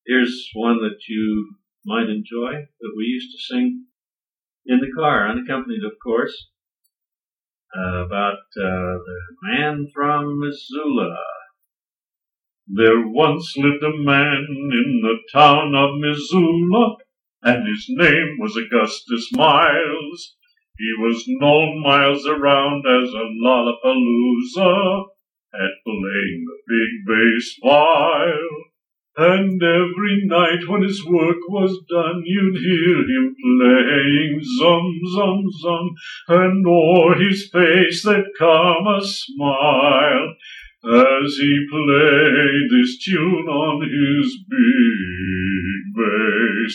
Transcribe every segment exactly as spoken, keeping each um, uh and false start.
Here's one that you might enjoy that we used to sing in the car, unaccompanied, of course, uh, about uh, the man from Missoula. There once lived a man in the town of Missoula, and his name was Augustus Miles. He was known miles around as a Lollapalooza at playing the big bass viol. And every night when his work was done, you'd hear him playing zum, zum, zum, and o'er his face there'd come a smile as he played this tune on his big bass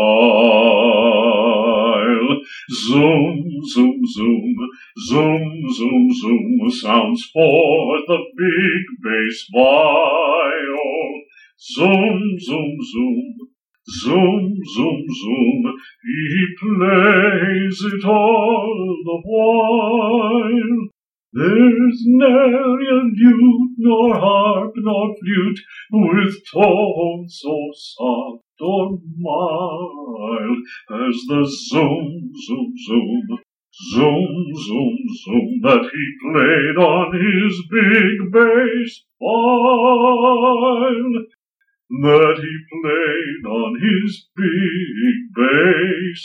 viol. Zoom, zoom, zoom, zoom, zoom, zoom, sounds forth the big bass viol. Zoom, zoom, zoom, zoom, zoom, zoom, he plays it all the while. There's nary a lute, nor harp, nor flute, with tones so soft or mild as the zoom, zoom, zoom, zoom, zoom, zoom that he played on his big bass viol. That he played on his big bass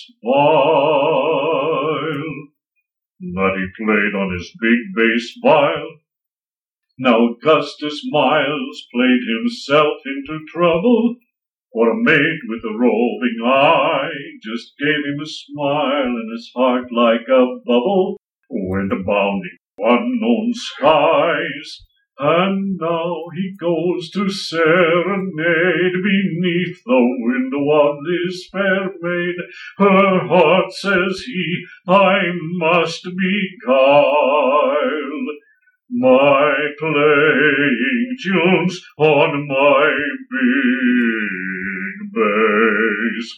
viol. That he played on his big bass viol. Now Augustus Miles played himself into trouble, for a maid with a roving eye just gave him a smile, and his heart like a bubble went bounding to unknown skies. And now he goes to serenade beneath the window of this fair maid. Her heart, says he, I must beguile by playing tunes on my big bass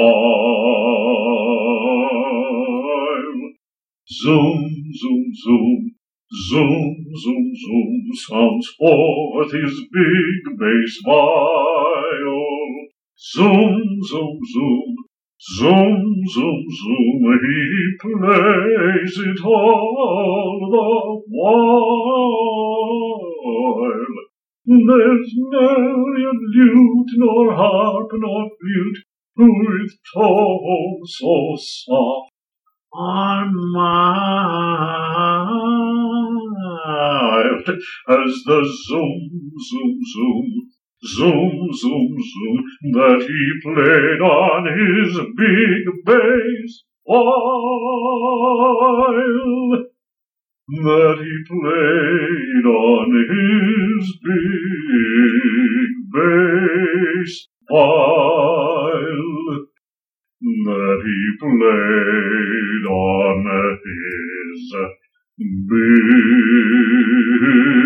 viol. Zoom, zoom, zoom. Zoom, zoom, zoom, sounds forth his big bass viol. Zoom, zoom, zoom, zoom, zoom, zoom, he plays it all the while. There's nary a lute, nor harp, nor flute, with tones so soft or mild as the zoom, zoom, zoom, zoom, zoom, zoom that he played on his big bass viol. That he played on his big bass viol. That he played on his big